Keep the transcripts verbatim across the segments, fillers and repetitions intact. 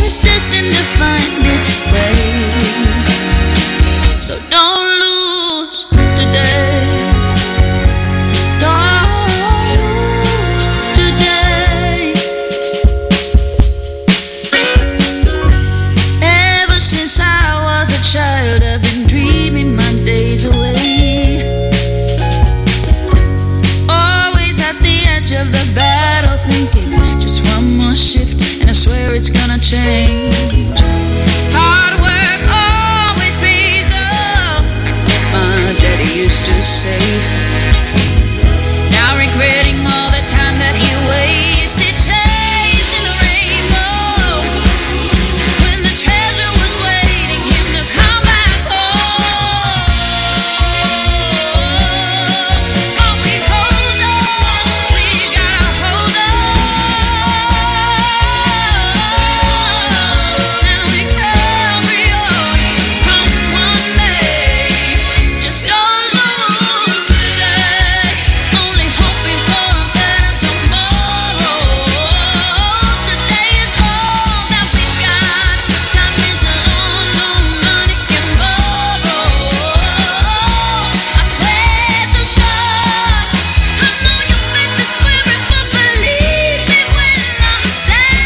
is destined to find its way. So don't lose today. Don't lose today. Ever since I was a child, I've been dreaming my days away. Always at the edge of the battle, thinking just one more shift and I swear it's gonna change. Hard work always pays off, my daddy used to say. Now regretting all the time that he wasted chasing the rainbow, when the treasure was waiting him to come back home. Oh, we hold on, we gotta hold on, and we carry on. Come one day, just don't lose today. Only hoping for a better tomorrow. Today is all that we got. Time is a long, no money can borrow. I swear to God, I know you fit the spirit, but believe me when I say,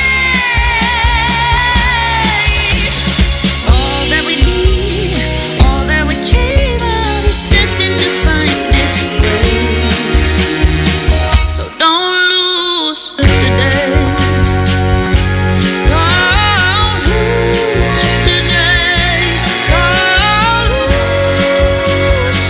all that we need, all that we dream of is destined to find its way. So don't lose today. Don't lose today. Don't lose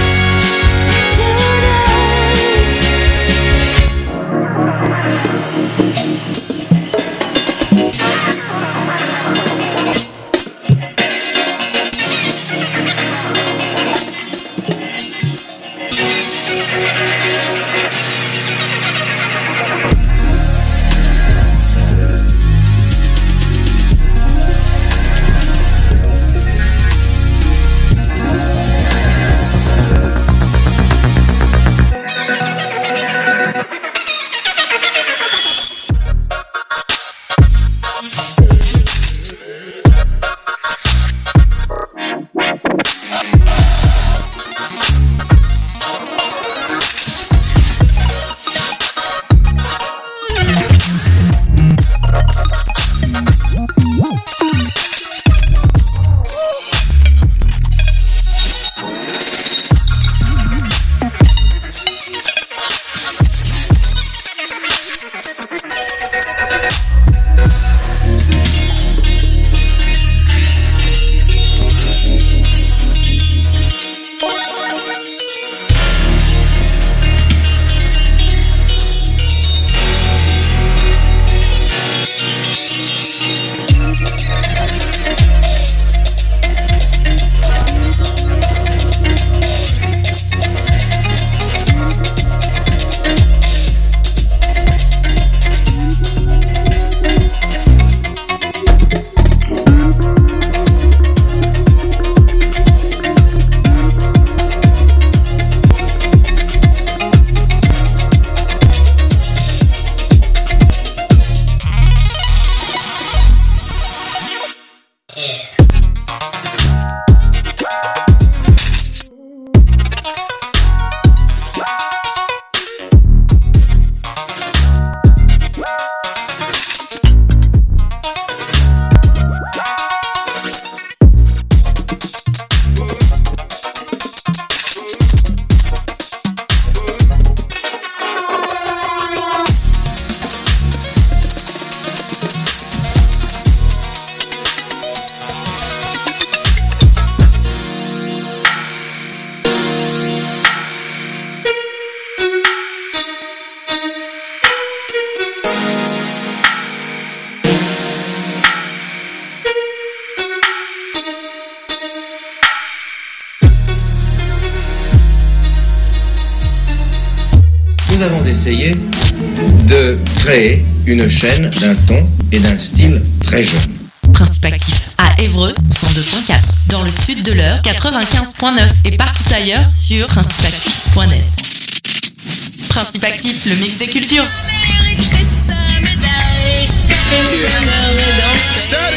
nous avons essayé de créer une chaîne d'un ton et d'un style très jeune. Principe actif à Évreux, cent deux virgule quatre, dans le sud de l'Eure, quatre-vingt-quinze virgule neuf et partout ailleurs sur principe actif point net. Principe actif, le mix des cultures. Yeah.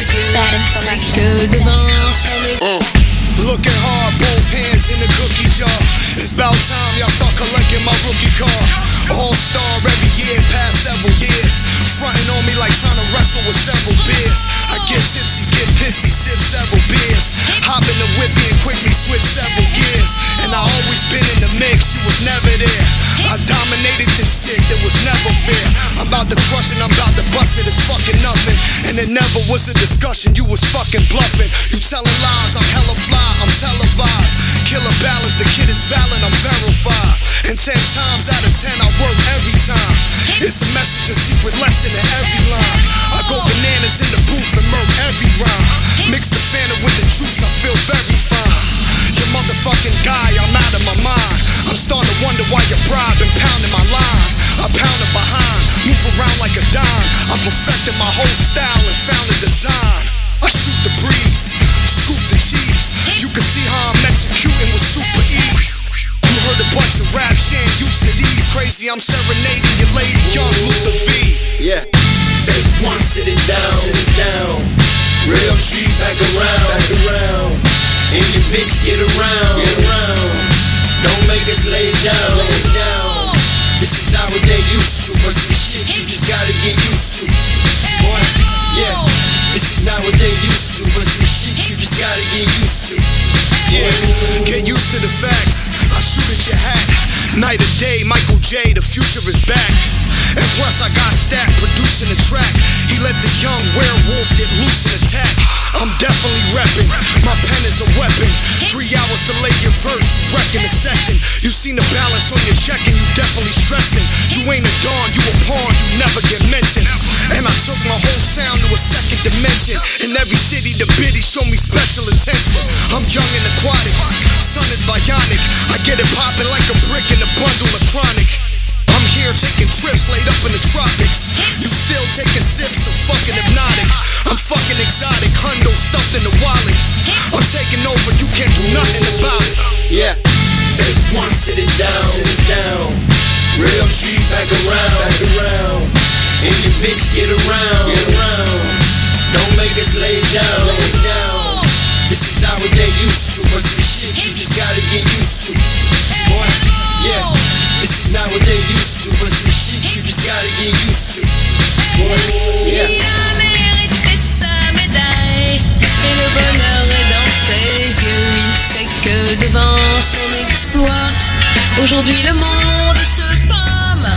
And it never was a discussion, you was fucking bluffing. You telling lies, I'm hella fly, I'm televised. Killer balance, the kid is valid, I'm verified. And ten times out of ten, I work every time. It's a message, a secret lesson in every line. I go bananas in the booth and murk every rhyme. Mix the Fanta with the juice, I feel very fine. Your motherfucking guy, I'm out of my mind. I'm starting to wonder why your bride been pounding my line. I pound it behind, move around like a dime. I perfected my whole style and found a design. I shoot the breeze, scoop the cheese. You can see how I'm executing with super ease. You heard a bunch of rap, she ain't used to these. Crazy, I'm serenading your lady, young Luther V. Yeah, fake one, sit it down, sit it down. Real G's back around, back around. And your bitch get around, get around. Don't make us lay it down, lay it down. This is not what they used to, but some shit you just gotta get used to. Boy, yeah, this is not what they used to, but some shit you just gotta get used to. Yeah, get used to the facts. I shoot at your hat. Night or day, Michael J, the future is back. And plus I got Stack producing the track. He let the young werewolf get loose and attack. I'm definitely reppin', my pen is a weapon. Three hours to lay your verse, you wrecking the session. You seen the balance on your check and you definitely stressing. You ain't a dawn, you a pawn, you never get mentioned. And I took my whole sound to a second dimension. In every city the biddy show me special attention. I'm young and aquatic, sun is bionic. I get it poppin' like a brick in a bundle of chronic. I'm here taking trips laid up in the tropics. You still taking sips of fucking hypnotic. I'm fucking exotic, hundo stuffed in the wallet. I'm taking over, you can't do nothing about it. Yeah, fake one, sit it down, sit it down. Real G's back around, back around. And your bitch get around, get around. Don't make us lay it down, lay it down. This is not what they used to, but some shit you just gotta get used to. Boy, yeah, this is not what they used to, but some shit you just gotta get used to. Boy, yeah. Il a mérité sa médaille et le bonheur est dans ses yeux. Il sait que devant son exploit, aujourd'hui le monde se pâme.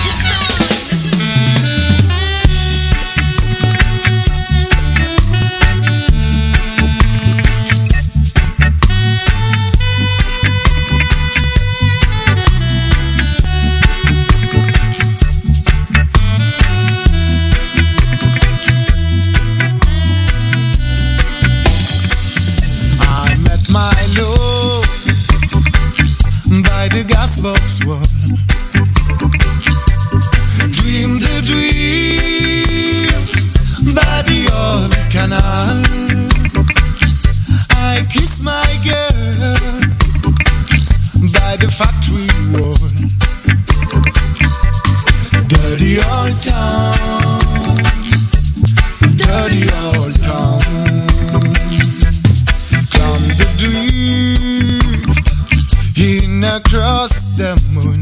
The gasbox wall, dream the dream by the old canal. I kiss my girl by the factory wall. Dirty old town, dirty old town. Climb the drift in across the moon.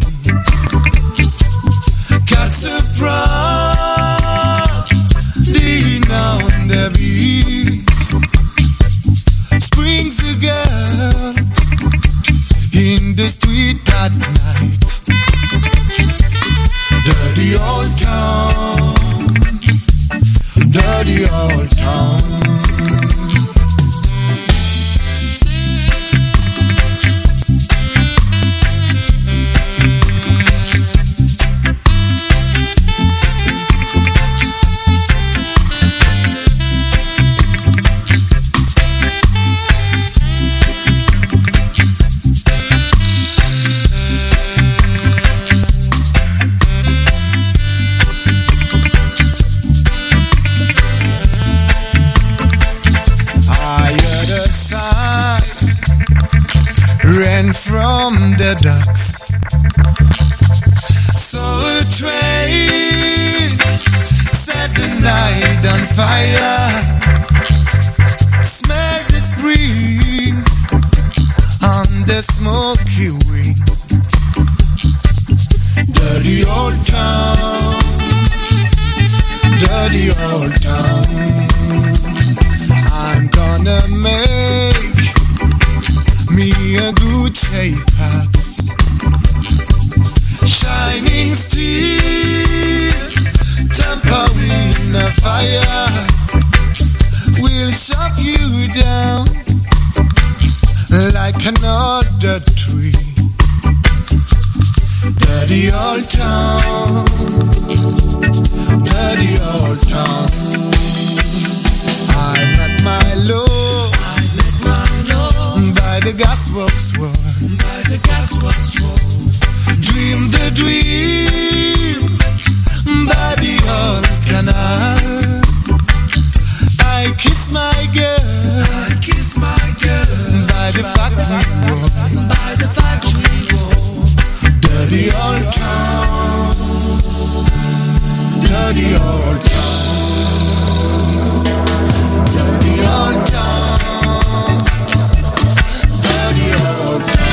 Catch a prod in on the beach. Springs a girl in the street at night. Dirty old town, dirty old town. Ran from the docks, saw a train, set the night on fire, smelled the spring on the smoky wing. Dirty old town, dirty old town. I'm gonna make me a good shape axe, shining steel, tempering a fire. another tree. Dirty old town, dirty old town. I'm at my love, I'm at my love. By the gasworks wall, by the gasworks wall. Dream the dream, by the old canal. I kiss my girl, I kiss my girl. By the factory wall, by the factory wall. Dirty old town, dirty old town, dirty old town, dirty old town.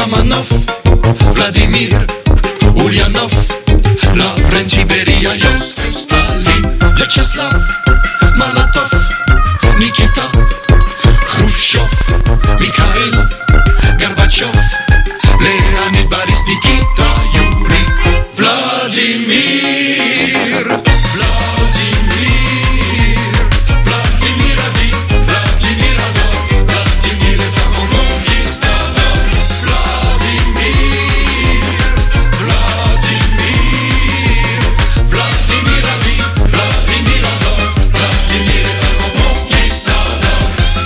Romanov, Vladimir Ulyanov, Lavrent Beria, Iosif Stalin, Vyacheslav Molotov, Nikita Khrushchev, Mikhail Gorbachev, Leonid Boris, Nikita Yuri, Vladimir, Vladimir, Vladimir Adi, Vladimir Ador, Vladimir est mon conquistador, Vladimir, Vladimir, Vladimir Adi, Vladimir Ador, Vladimir est mon conquistador.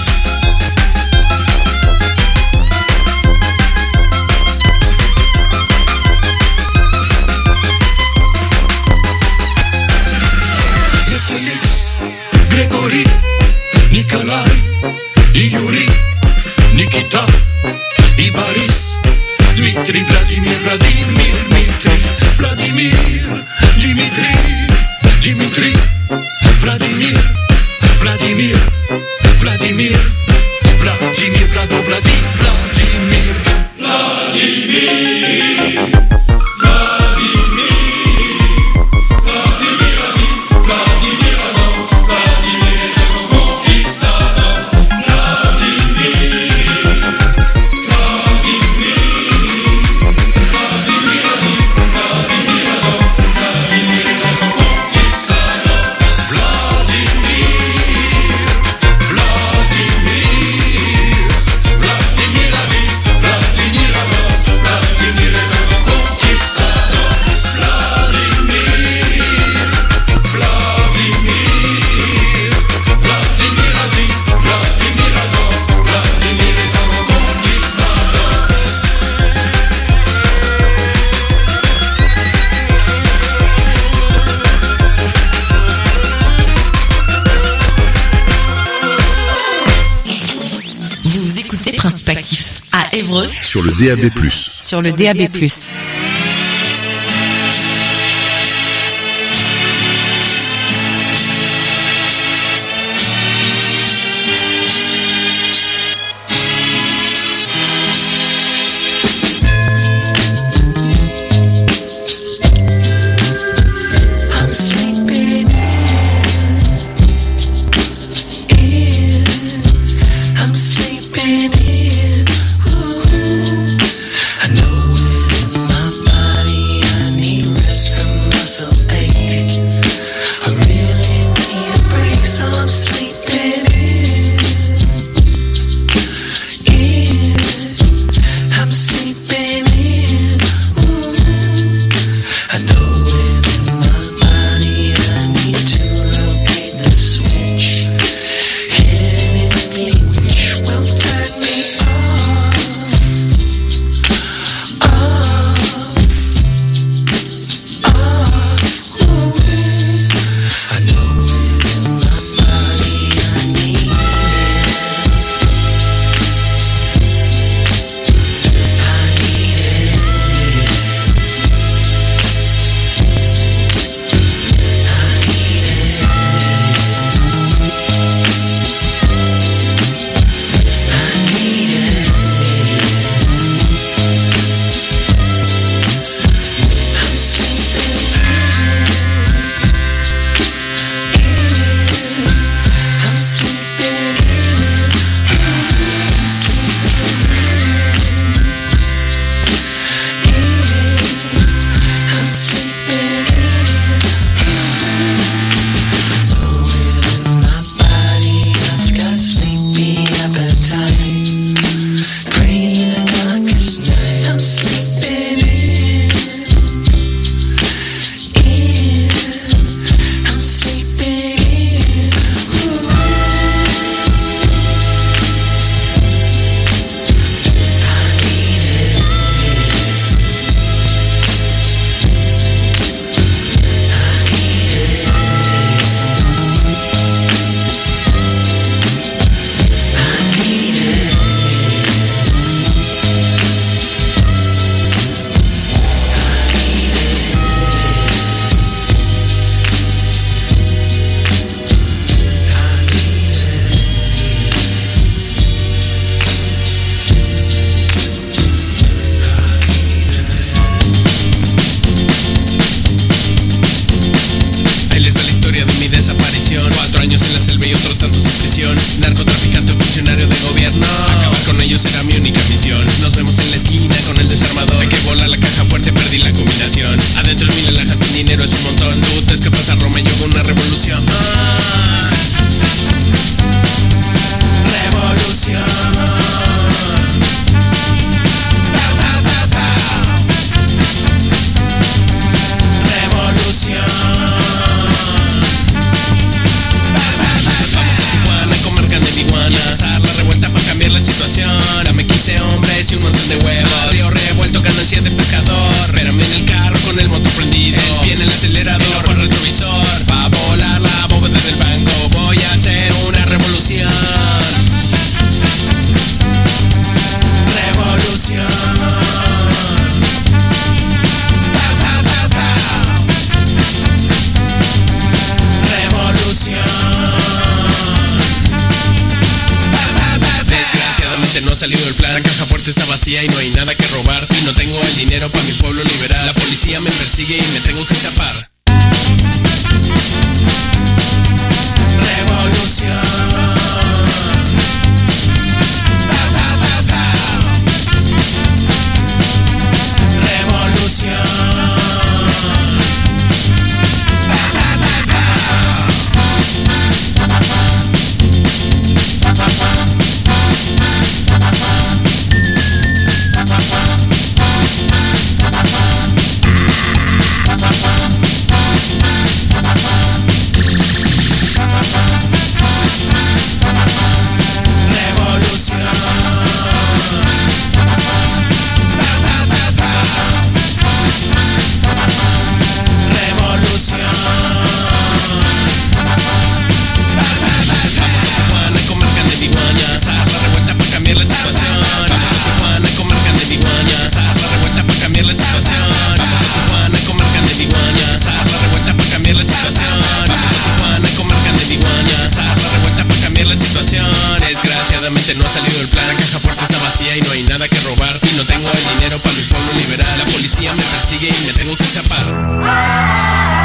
Félix, Grégory, Nikolai, Yuri, Nikita, Boris, Dmitri, Vladimir, Vladimir, Dmitri, Vladimir, Dimitri, Dimitri, Vladimir, Vladimir, Vladimir, Vladimir, Vlado, Vladi, Vladimir, Vladimir, Vladimir. Vous écoutez Principe Actif à Évreux Sur le D A B plus. sur le D A B plus. I'm sleeping in. I'm sleeping in. Ooh, I know it in my fantasía de pescador. Espérame en el carro con el motor prendido, el pie en el acelerador, el ojo al retrovisor. Va a volar la bóveda del banco, voy a hacer una revolución. Revolución. Desgraciadamente no ha salido el plan. La caja fuerte está vacía y no hay nada que robar. Y no tengo el dinero para mi pueblo liberar. La policía me persigue y me tengo que escapar. Revolución. No ha salido el plan, la caja fuerte está vacía y no hay nada que robar. Y no tengo el dinero para mi pueblo liberar. La policía me persigue y me tengo que escapar.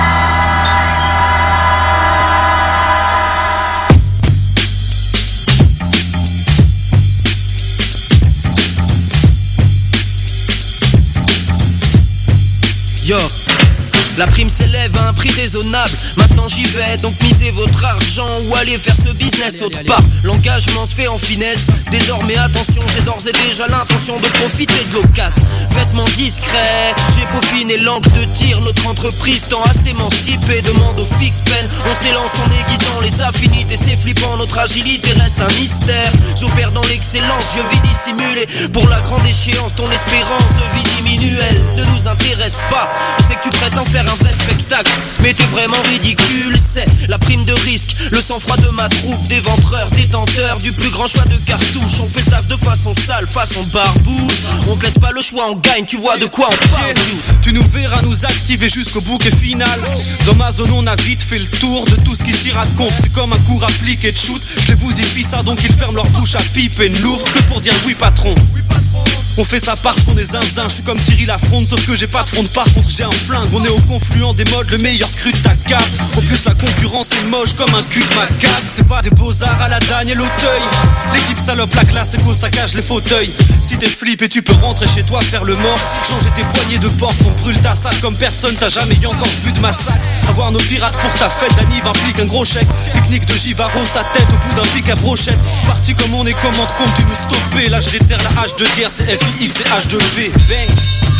Yo, la prime s'élève à un prix raisonnable. Maintenant j'y vais, donc misez votre argent ou allez faire ce business autre part. L'engagement se fait en finesse. Désormais attention, j'ai d'ores et déjà l'intention de profiter de l'occasion. Vêtements discrets, j'ai peaufiné l'angle de tir. Notre entreprise tend à s'émanciper, demande au fixe pen. On s'élance en aiguisant les affinités. C'est flippant, notre agilité reste un mystère. J'opère dans l'excellence, je vis dissimulé. Pour la grande échéance, ton espérance de vie diminue. Elle ne nous intéresse pas. Je sais que tu prêtes en faire un vrai spectacle, mais t'es vraiment ridicule. C'est la prime de risque, le sang-froid de ma troupe. Des ventreurs, détenteurs du plus grand choix de cartouches. On fait le taf de façon sale, façon barbouze. On te laisse pas le choix, on gagne, tu vois de quoi on parle. Yeah. Tu nous verras nous activer jusqu'au bouquet final. Dans ma zone on a vite fait le tour de tout ce qui s'y raconte. C'est comme un cours appliqué de shoot. Je les bousifie ça donc ils ferment leur bouche à pipe et n'ouvrent que pour dire oui patron. On fait ça parce qu'on est zinzin, je suis comme Thierry Lafronde, sauf que j'ai pas de fronde, par contre j'ai un flingue. On est au confluent des modes, le meilleur cru de ta carte. En plus la concurrence est moche comme un cul de macaque. C'est pas des beaux-arts à la Daniel Auteuil. L'équipe salope la classe et qu'au saccage les fauteuils. Si t'es flip et tu peux rentrer chez toi faire le mort, changer tes poignées de porte, on brûle ta salle comme personne t'as jamais eu encore vu de massacre. Avoir nos pirates pour ta fête d'anniv implique un gros chèque. Technique de Giva rose ta tête au bout d'un pic à brochette. Parti comme on est, commande compte tu nous stopper. Là je déterre la hache de guerre, c'est F I X et H deux B. Bang.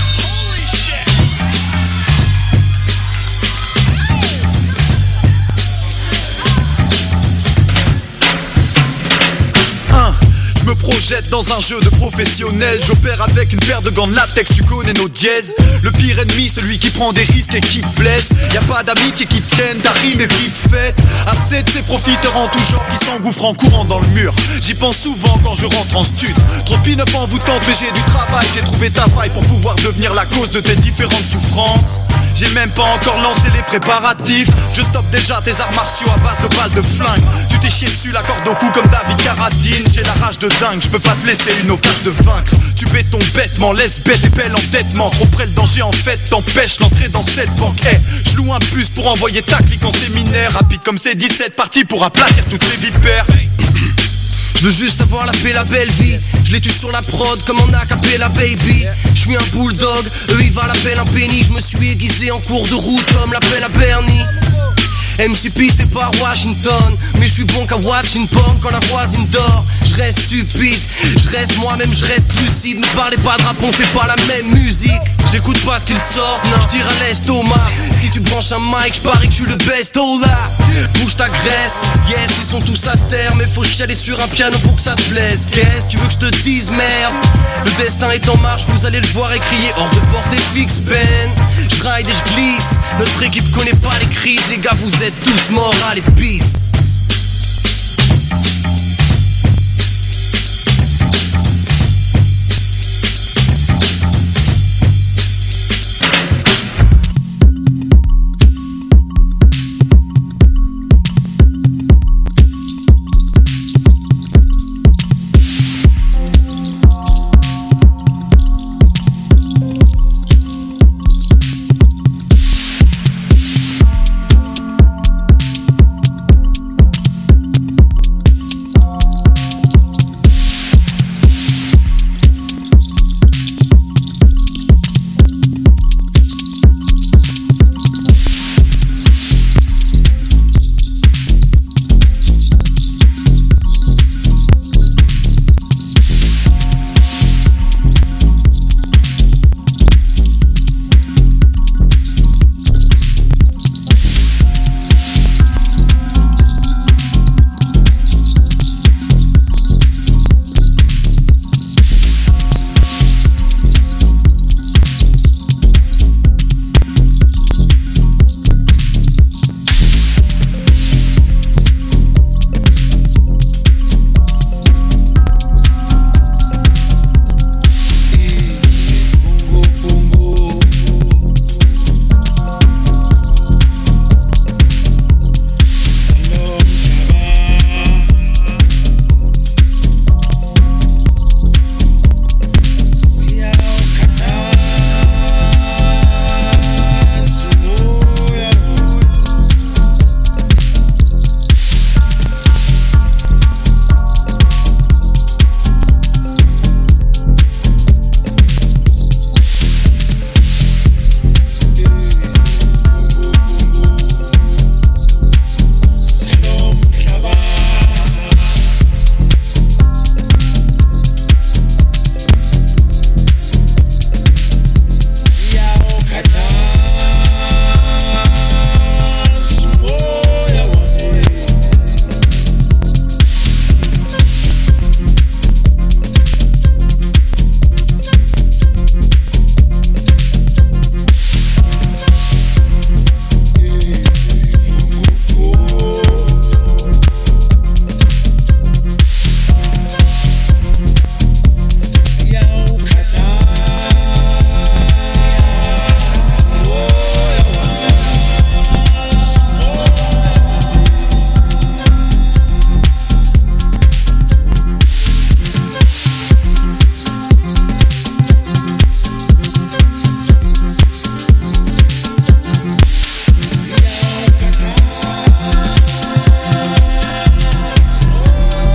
Je me projette dans un jeu de professionnel. J'opère avec une paire de gants de latex, tu connais nos dièses. Le pire ennemi, celui qui prend des risques et qui te blesse. Y'a pas d'amitié qui tienne, ta rime est vite faite. Assez de ces profiteurs en tout genre qui s'engouffrent en courant dans le mur. J'y pense souvent quand je rentre en stud. Trop de pin-up en vous tente, mais j'ai du travail. J'ai trouvé ta faille pour pouvoir devenir la cause de tes différentes souffrances. J'ai même pas encore lancé les préparatifs. Je stoppe déjà tes arts martiaux à base de balles de flingue. Tu t'es chié dessus la corde au cou comme David Carradine. J'ai la rage de dingue, je peux pas te laisser une occasion de vaincre. Tu béton bêtement, laisse bête et belle endettement. Trop près le danger en fait t'empêche l'entrée dans cette banque. Eh, hey, je loue un bus pour envoyer ta clique en séminaire. Rapide comme c'est dix-sept, parti pour aplatir toutes ces vipères. Je veux juste avoir la paix, la belle vie. Je les tue sur la prod comme en acapella baby. Je suis un bulldog, eux ils valent la peine un penny. Je me suis aiguisé en cours de route comme l'appel à Bernie. M C P c'était pas Washington, mais je suis bon qu'à watching porn quand la voisine dort. Je reste stupide, je reste moi-même, je reste lucide. Ne parlez pas de rap, on fait pas la même musique. J'écoute pas ce qu'ils sortent, non, j'tire à l'estomac. Si tu branches un mic, j'parie que j'suis le best, oh là. Bouge ta graisse, yes, ils sont tous à terre. Mais faut chialer sur un piano pour que ça te plaise. Qu'est-ce tu veux que je te dise, merde? Le destin est en marche, vous allez le voir et crier hors de portée fixe, Ben. J'ride et j'glisse, notre équipe connaît pas les crises. Les gars, vous êtes tous morts à l'épice.